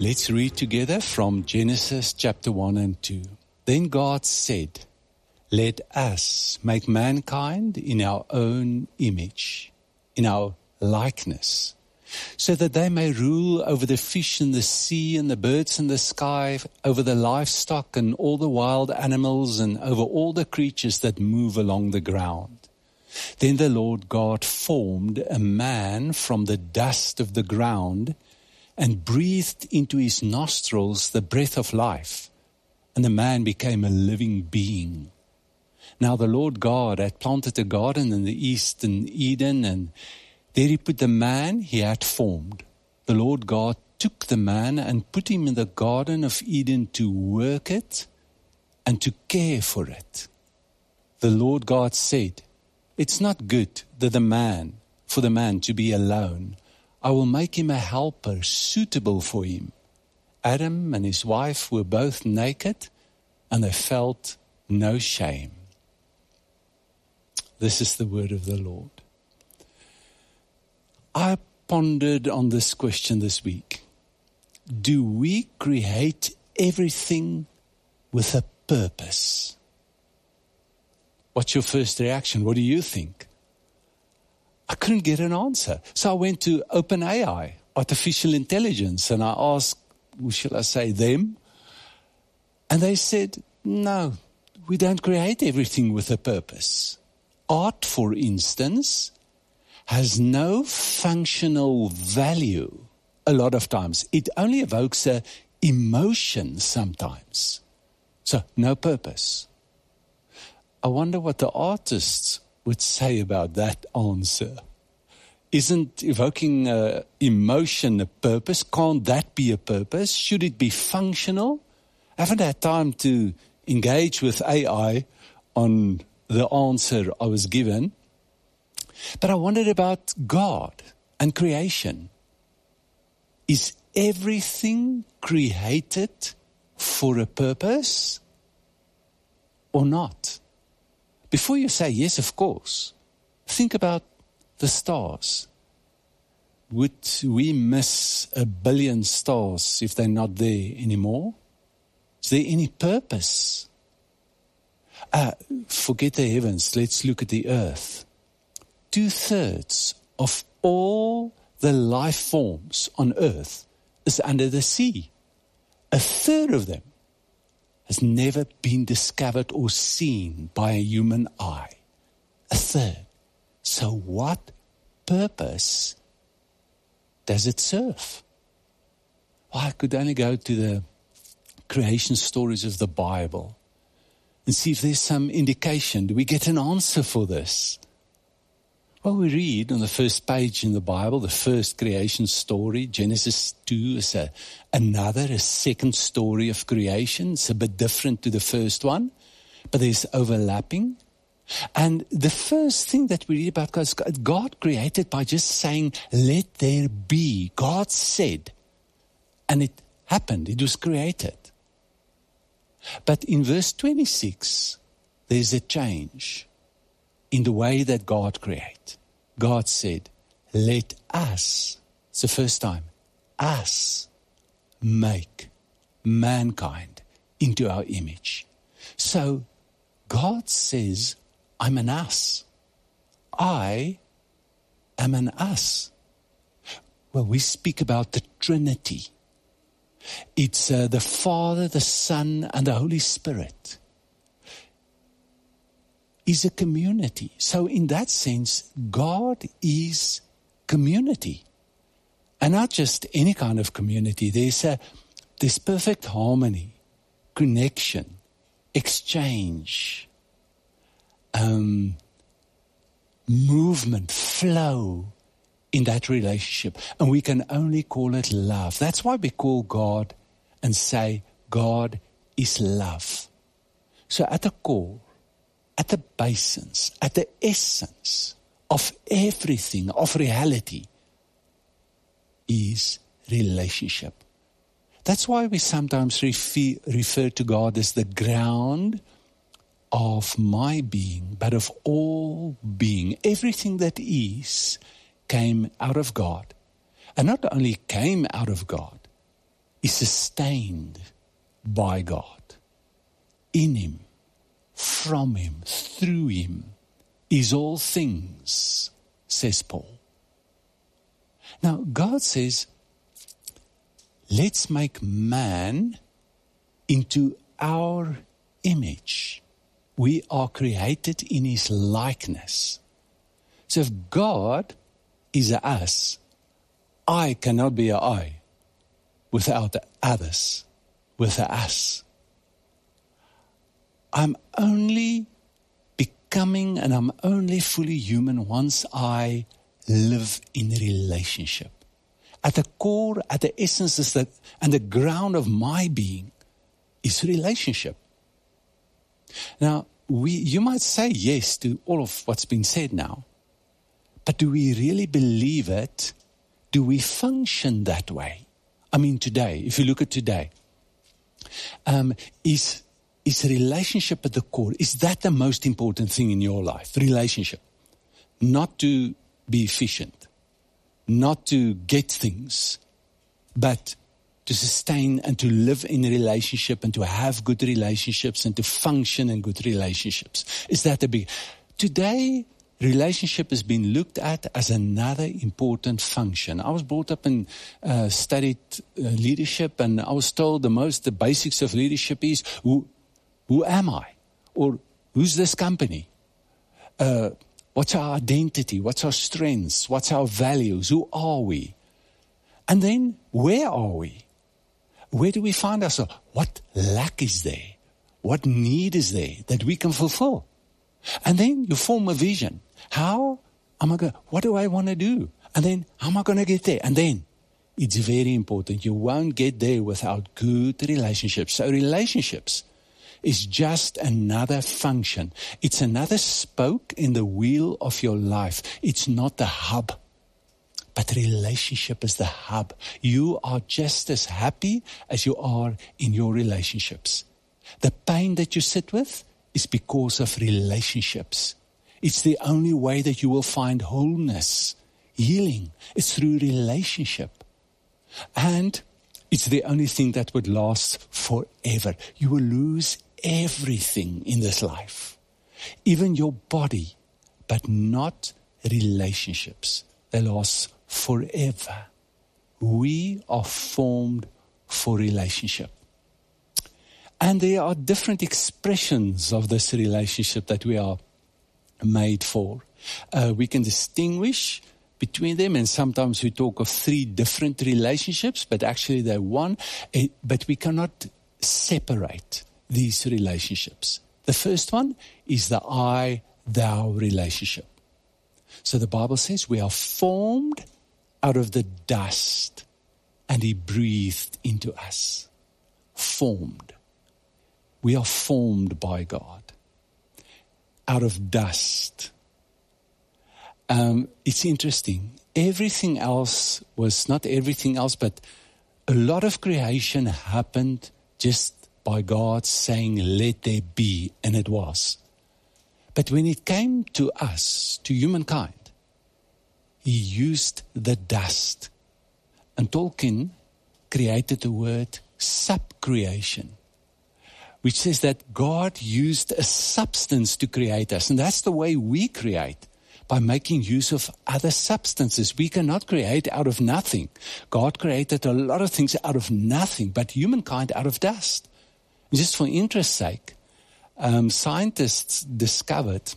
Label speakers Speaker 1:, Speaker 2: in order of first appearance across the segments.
Speaker 1: Let's read together from Genesis chapter 1 and 2. Then God said, "Let us make mankind in our own image, in our likeness, so that they may rule over the fish in the sea and the birds in the sky, over the livestock and all the wild animals and over all the creatures that move along the ground." Then the Lord God formed a man from the dust of the ground and breathed into his nostrils the breath of life, and the man became a living being. Now the Lord God had planted a garden in the east in Eden, and there he put the man he had formed. The Lord God took the man and put him in the Garden of Eden to work it and to care for it. The Lord God said, "It's not good for the man to be alone. I will make him a helper suitable for him." Adam and his wife were both naked, and they felt no shame. This is the word of the Lord. I pondered on this question this week. Do we create everything with a purpose? What's your first reaction? What do you think? I couldn't get an answer. So I went to OpenAI, artificial intelligence, and I asked, who shall I say, them? And they said, no, we don't create everything with a purpose. Art, for instance, has no functional value a lot of times. It only evokes an emotion sometimes. So, no purpose. I wonder what the artists would say about that answer. Isn't evoking emotion a purpose? Can't that be a purpose? Should it be functional? I haven't had time to engage with AI on the answer I was given. But I wondered about God and creation. Is everything created for a purpose or not? Before you say yes, of course, think about the stars. Would we miss 1 billion stars if they're not there anymore? Is there any purpose? Forget the heavens. Let's look at the earth. 2/3 of all the life forms on earth is under the sea. 1/3 of them has never been discovered or seen by a human eye. 1/3. So what purpose does it serve? Well, I could only go to the creation stories of the Bible and see if there's some indication. Do we get an answer for this? Well, we read on the first page in the Bible, the first creation story, Genesis 2 is a second story of creation. It's a bit different to the first one, but there's overlapping. And the first thing that we read about God created by just saying, let there be. God said, and it happened. It was created. But in verse 26, there's a change in the way that God created. God said, let us, it's the first time, us make mankind into our image. So God says, I'm an us. I am an us. Well, we speak about the Trinity. It's the Father, the Son, and the Holy Spirit. Is a community. So in that sense, God is community. And not just any kind of community. There's perfect harmony, connection, exchange, movement, flow in that relationship. And we can only call it love. That's why we call God and say God is love. So at the core, at the basis, at the essence of everything, of reality, is relationship. That's why we sometimes refer to God as the ground of my being, but of all being. Everything that is came out of God. And not only came out of God, is sustained by God. In Him, from Him, through Him is all things, says Paul. Now, God says, let's make man into our image. We are created in His likeness. So if God is a us, I cannot be a I without the others, with the us. I'm only becoming and I'm only fully human once I live in relationship. At the core, at the essence is that, and the ground of my being is relationship. Now, you might say yes to all of what's been said now, but do we really believe it? Do we function that way? I mean, today, if you look at today, is relationship at the core? Is that the most important thing in your life? Relationship. Not to be efficient, not to get things, but to sustain and to live in a relationship and to have good relationships and to function in good relationships. Is that the big? Today, relationship has been looked at as another important function. I was brought up and studied leadership, and I was told the basics of leadership is who am I? Or who's this company? What's our identity? What's our strengths? What's our values? Who are we? And then, where are we? Where do we find ourselves? What lack is there? What need is there that we can fulfill? And then you form a vision. How am I going? What do I want to do? And then, how am I going to get there? And then, it's very important. You won't get there without good relationships. So relationships is just another function. It's another spoke in the wheel of your life. It's not the hub, but relationship is the hub. You are just as happy as you are in your relationships. The pain that you sit with is because of relationships. It's the only way that you will find wholeness, healing. It's through relationship. And it's the only thing that would last forever. You will lose everything in this life, even your body, but not relationships. They last forever. We are formed for relationship. And there are different expressions of this relationship that we are made for. We can distinguish between them, and sometimes we talk of 3 different relationships, but actually they're one. But we cannot separate these relationships. The first one is the I-thou relationship. So the Bible says we are formed out of the dust, and He breathed into us. Formed. We are formed by God out of dust. It's interesting. Everything else was not everything else, but a lot of creation happened just by God saying, let there be, and it was. But when it came to us, to humankind, He used the dust. And Tolkien created the word subcreation, which says that God used a substance to create us. And that's the way we create, by making use of other substances. We cannot create out of nothing. God created a lot of things out of nothing, but humankind out of dust. Just for interest's sake, scientists discovered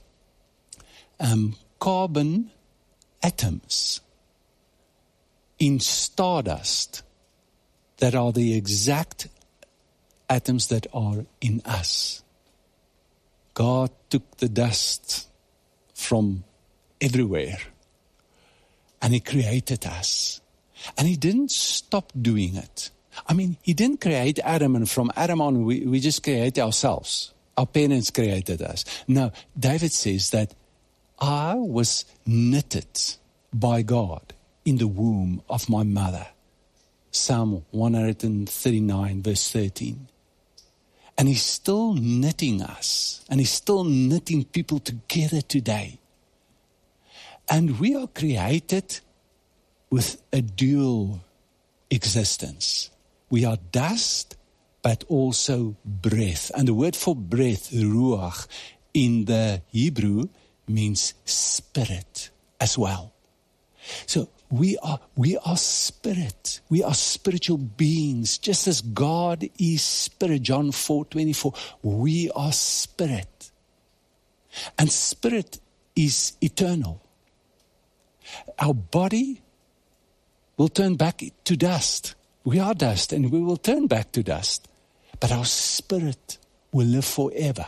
Speaker 1: carbon atoms in stardust that are the exact atoms that are in us. God took the dust from everywhere and He created us. And He didn't stop doing it. I mean, He didn't create Adam, and from Adam on, we just create ourselves. Our parents created us. No, David says that I was knitted by God in the womb of my mother. Psalm 139, verse 13. And He's still knitting us, and He's still knitting people together today. And we are created with a dual existence. we are dust, but also breath. And the word for breath, ruach, in the Hebrew means spirit as well. So we are spirit. We are spiritual beings. Just as God is spirit, John 4:24, we are spirit. And spirit is eternal. Our body will turn back to dust. We are dust and we will turn back to dust. But our spirit will live forever.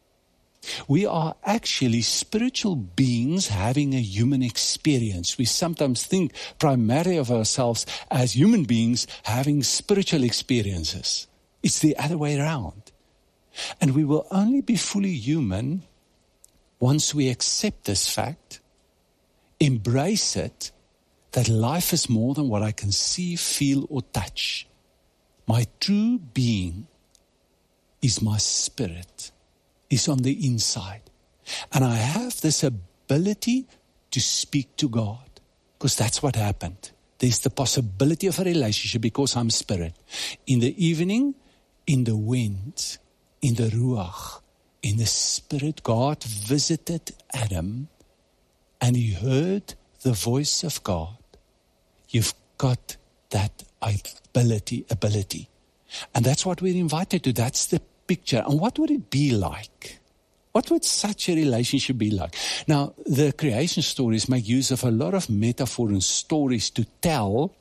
Speaker 1: We are actually spiritual beings having a human experience. We sometimes think primarily of ourselves as human beings having spiritual experiences. It's the other way around. And we will only be fully human once we accept this fact, embrace it, that life is more than what I can see, feel, or touch. My true being is my spirit. Is on the inside. And I have this ability to speak to God. Because that's what happened. There's the possibility of a relationship because I'm spirit. In the evening, in the wind, in the ruach, in the spirit, God visited Adam and he heard the voice of God. You've got that ability. And that's what we're invited to. That's the picture. And what would it be like? What would such a relationship be like? Now, the creation stories make use of a lot of metaphor and stories to tell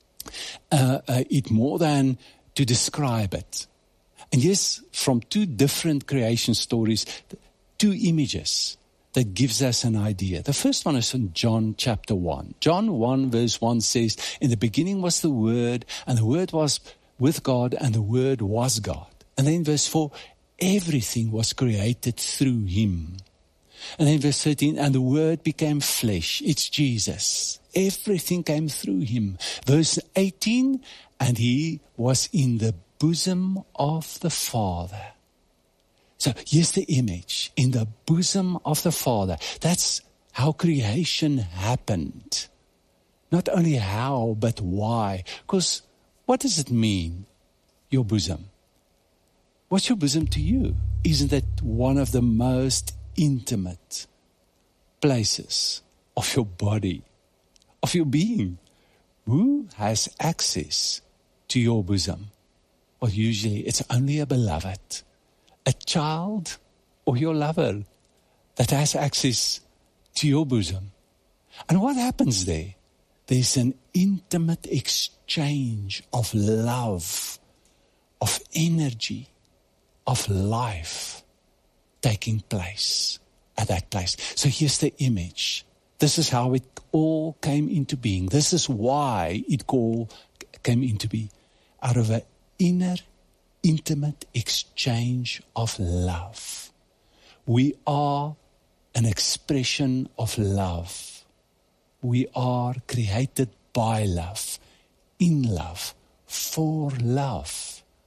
Speaker 1: it more than to describe it. And yes, from two different creation stories, two images that gives us an idea. The first one is in John chapter 1. John 1 verse 1 says, in the beginning was the Word, and the Word was with God, and the Word was God. And then verse 4, everything was created through him. And then verse 13, and the Word became flesh. It's Jesus. Everything came through him. Verse 18, and he was in the bosom of the Father. So here's the image, in the bosom of the Father. That's how creation happened. Not only how, but why. Because what does it mean, your bosom? What's your bosom to you? Isn't that one of the most intimate places of your body, of your being? Who has access to your bosom? Well, usually it's only a beloved, a child or your lover that has access to your bosom. And what happens there? There's an intimate exchange of love, of energy, of life taking place at that place. So here's the image. This is how it all came into being. This is why it all came into being. Out of an inner, intimate exchange of love. We are an expression of love. We are created by love, in love, for love.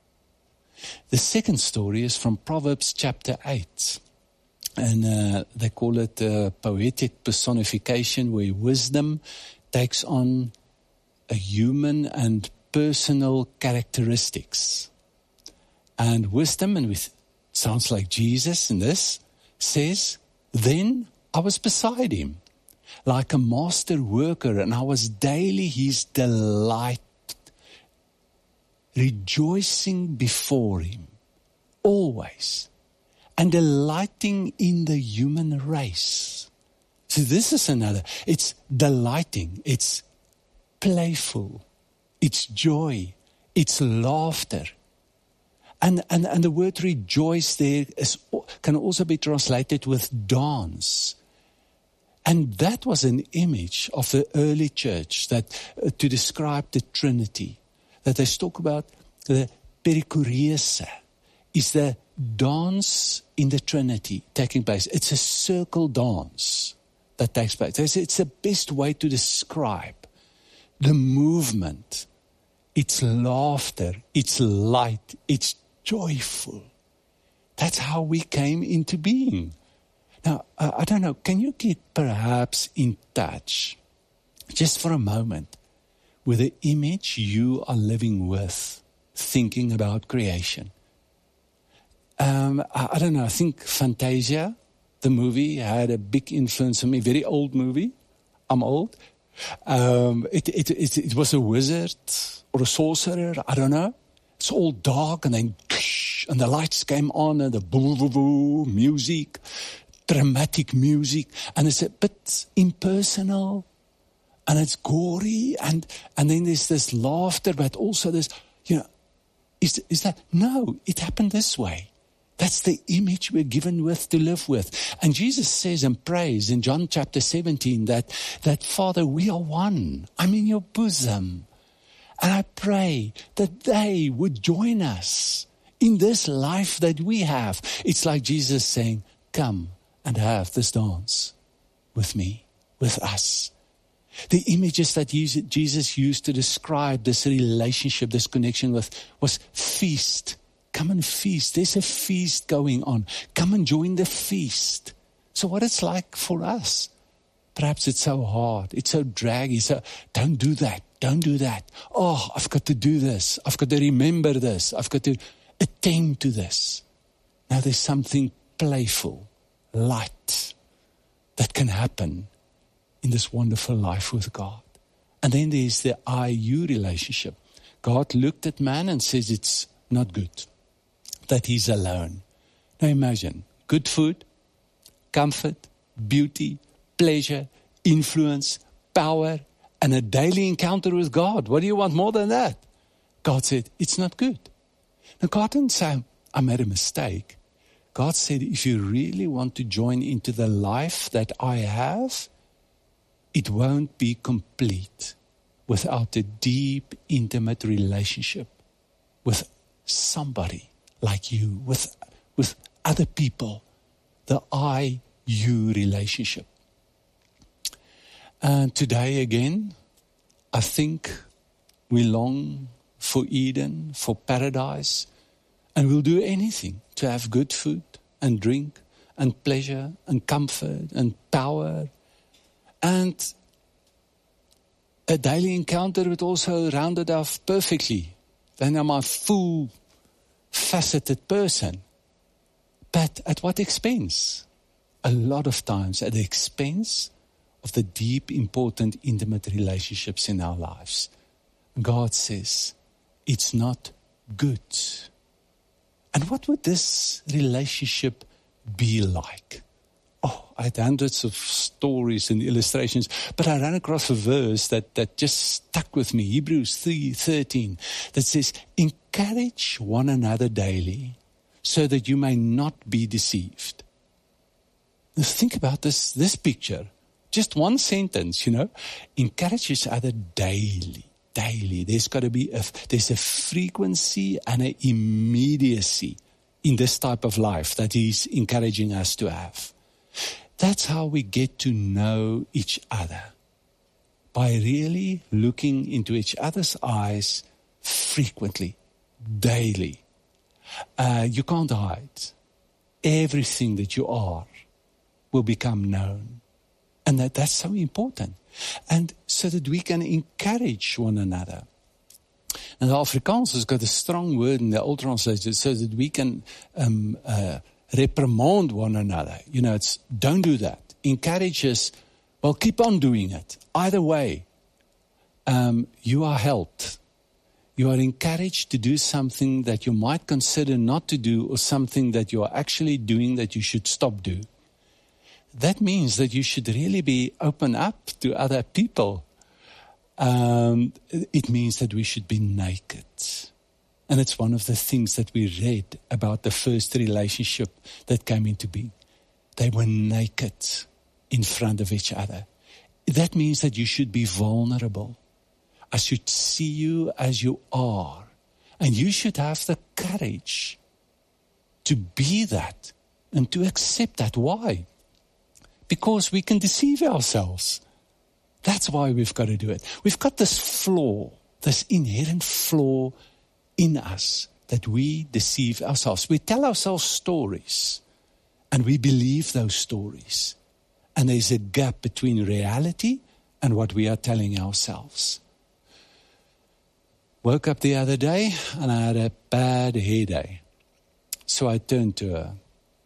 Speaker 1: The second story is from Proverbs chapter 8. And they call it poetic personification, where wisdom takes on a human and personal characteristics. And wisdom, and it sounds like Jesus in this, says, then I was beside him, like a master worker, and I was daily his delight, rejoicing before him, always, and delighting in the human race. So this is another, it's delighting, it's playful, it's joy, it's laughter. And the word rejoice there can also be translated with dance. And that was an image of the early church that to describe the Trinity. That they talk about the perichoresia, is the dance in the Trinity taking place. It's a circle dance that takes place. It's the best way to describe the movement. It's laughter, it's light, it's joyful. That's how we came into being. Now, I don't know, can you get perhaps in touch, just for a moment, with the image you are living with thinking about creation. I don't know, I think Fantasia, the movie, had a big influence on me. Very old movie. I'm old. It was a wizard or a sorcerer, I don't know. It's all dark, and then and the lights came on, and the boo music, dramatic music, and it's a bit impersonal, and it's gory, and then there's this laughter, but also this, is that, no, it happened this way. That's the image we're given with to live with. And Jesus says and prays in John chapter 17 that Father, we are one. I'm in your bosom. And I pray that they would join us in this life that we have. It's like Jesus saying, come and have this dance with me, with us. The images that Jesus used to describe this relationship, this connection was feast. Come and feast. There's a feast going on. Come and join the feast. So what it's like for us, perhaps it's so hard. It's so draggy. So don't do that. Don't do that. Oh, I've got to do this. I've got to remember this. I've got to attend to this. Now there's something playful, light that can happen in this wonderful life with God. And then there's the I-you relationship. God looked at man and says it's not good that he's alone. Now imagine, good food, comfort, beauty, pleasure, influence, power, and a daily encounter with God. What do you want more than that? God said, it's not good. Now God didn't say, I made a mistake. God said, if you really want to join into the life that I have, it won't be complete without a deep, intimate relationship with somebody like you, with other people, the I-you relationship. And today again, I think we long for Eden, for paradise, and we'll do anything to have good food and drink and pleasure and comfort and power. And a daily encounter would also round it off perfectly. Then I'm a full faceted person. But at what expense? A lot of times at the expense of the deep, important, intimate relationships in our lives. God says, it's not good. And what would this relationship be like? Oh, I had hundreds of stories and illustrations, but I ran across a verse that just stuck with me. Hebrews 3:13, that says, encourage one another daily so that you may not be deceived. Now think about this picture. Just one sentence, encourage each other daily. There's got to be there's a frequency and an immediacy in this type of life that he's encouraging us to have. That's how we get to know each other. By really looking into each other's eyes frequently, daily. You can't hide. Everything that you are will become known. And that's so important. And so that we can encourage one another. And the Afrikaans has got a strong word in the old translation, so that we can reprimand one another. It's don't do that. Encourage us, well, keep on doing it. Either way, you are helped. You are encouraged to do something that you might consider not to do, or something that you are actually doing that you should stop doing. That means that you should really be open up to other people. It means that we should be naked. And it's one of the things that we read about the first relationship that came into being. They were naked in front of each other. That means that you should be vulnerable. I should see you as you are. And you should have the courage to be that and to accept that. Why? Because we can deceive ourselves. That's why we've got to do it. We've got this flaw, this inherent flaw in us, that we deceive ourselves. We tell ourselves stories, and we believe those stories. And there's a gap between reality and what we are telling ourselves. Woke up the other day and I had a bad hair day. So I turned to her,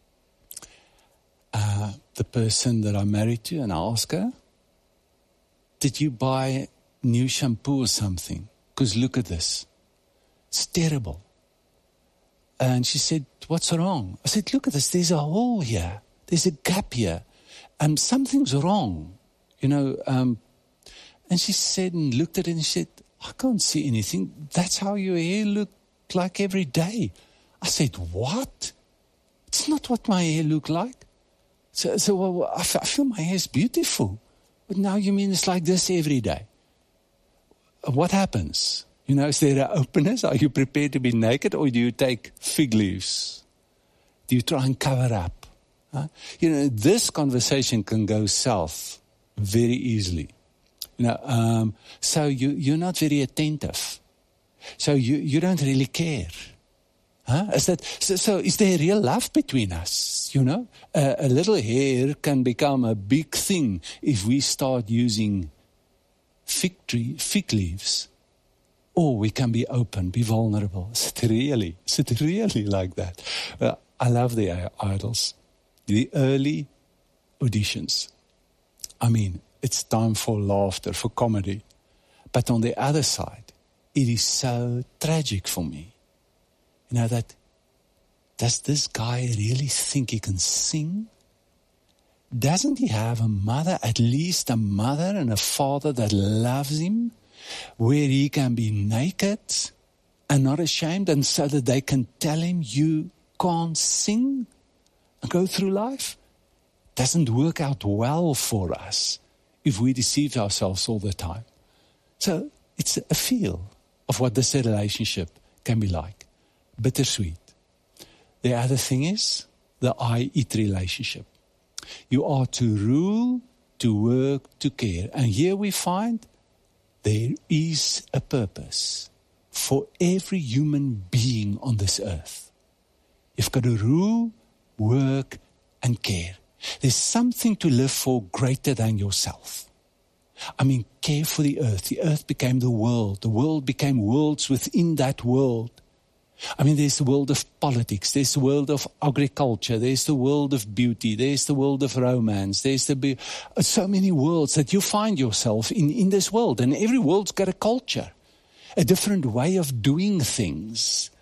Speaker 1: the person that I'm married to, and I asked her, did you buy new shampoo or something? Because look at this. It's terrible. And she said, what's wrong? I said, look at this. There's a hole here. There's a gap here. And something's wrong, And she said and looked at it and she said, I can't see anything. That's how your hair looked like every day. I said, what? It's not what my hair looked like. So well, I feel my hair is beautiful. But now you mean it's like this every day? What happens? Is there an openness? Are you prepared to be naked, or do you take fig leaves? Do you try and cover up? Huh? This conversation can go south very easily. So you're not very attentive. So you don't really care. Huh? So is there real love between us? A little hair can become a big thing if we start using fig leaves. Or we can be open, be vulnerable. Is it really like that? I love the idols. The early auditions. It's time for laughter, for comedy. But on the other side, it is so tragic for me. Does this guy really think he can sing? Doesn't he have a mother, at least a mother and a father that loves him, where he can be naked and not ashamed, and so that they can tell him, you can't sing and go through life? Doesn't work out well for us if we deceive ourselves all the time. So it's a feel of what this relationship can be like. Bittersweet. The other thing is the I-it relationship. You are to rule, to work, to care. And here we find there is a purpose for every human being on this earth. You've got to rule, work, and care. There's something to live for greater than yourself. Care for the earth. The earth became the world. The world became worlds within that world. There's the world of politics. There's the world of agriculture. There's the world of beauty. There's the world of romance. There's so many worlds that you find yourself in this world. And every world's got a culture, a different way of doing things,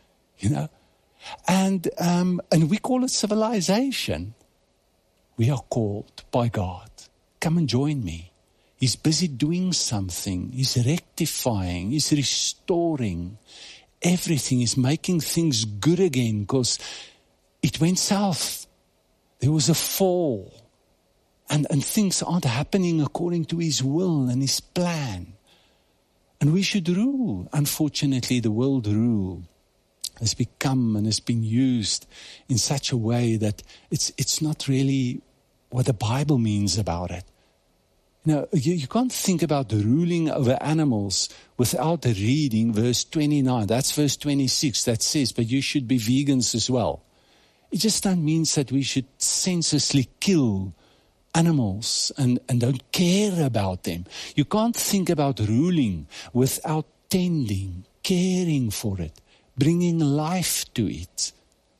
Speaker 1: And we call it civilization. We are called by God. Come and join me. He's busy doing something. He's rectifying. He's restoring. Everything is making things good again, because it went south. There was a fall. And things aren't happening according to His will and His plan. And we should rule. Unfortunately, the world rule has become and has been used in such a way that it's not really what the Bible means about it. You can't think about ruling over animals without reading verse 29. That's verse 26 that says, but you should be vegans as well. It just means that we should senselessly kill animals and don't care about them. You can't think about ruling without tending, caring for it, bringing life to it.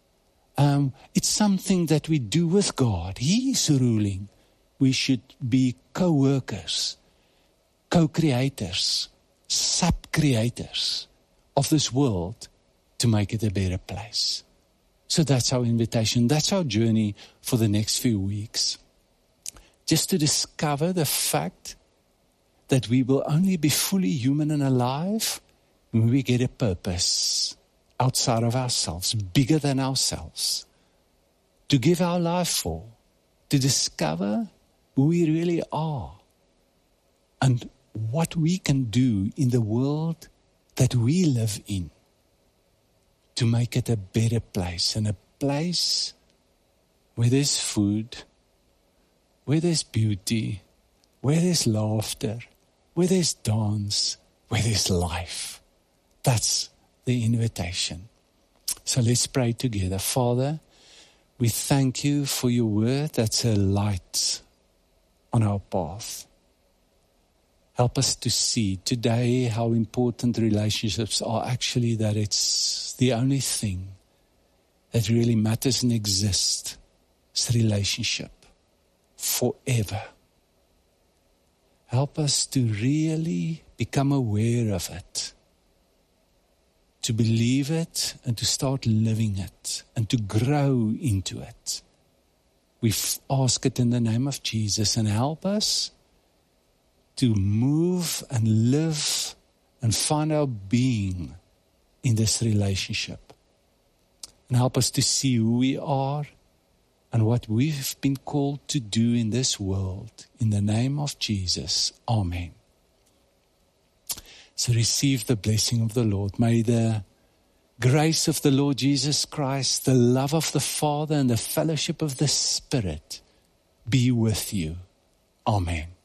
Speaker 1: It's something that we do with God. He is ruling. We should be co-workers, co-creators, sub-creators of this world to make it a better place. So that's our invitation. That's our journey for the next few weeks. Just to discover the fact that we will only be fully human and alive when we get a purpose outside of ourselves, bigger than ourselves, to give our life for, to discover who we really are and what we can do in the world that we live in to make it a better place, and a place where there's food, where there's beauty, where there's laughter, where there's dance, where there's life. That's the invitation. So let's pray together. Father, we thank you for your word that's a light on our path. Help us to see today how important relationships are, actually, that it's the only thing that really matters and exists. It's relationship forever. Help us to really become aware of it, to believe it and to start living it and to grow into it. We ask it in the name of Jesus, and help us to move and live and find our being in this relationship. And help us to see who we are and what we've been called to do in this world. In the name of Jesus, amen. So receive the blessing of the Lord. May the grace of the Lord Jesus Christ, the love of the Father, and the fellowship of the Spirit be with you. Amen.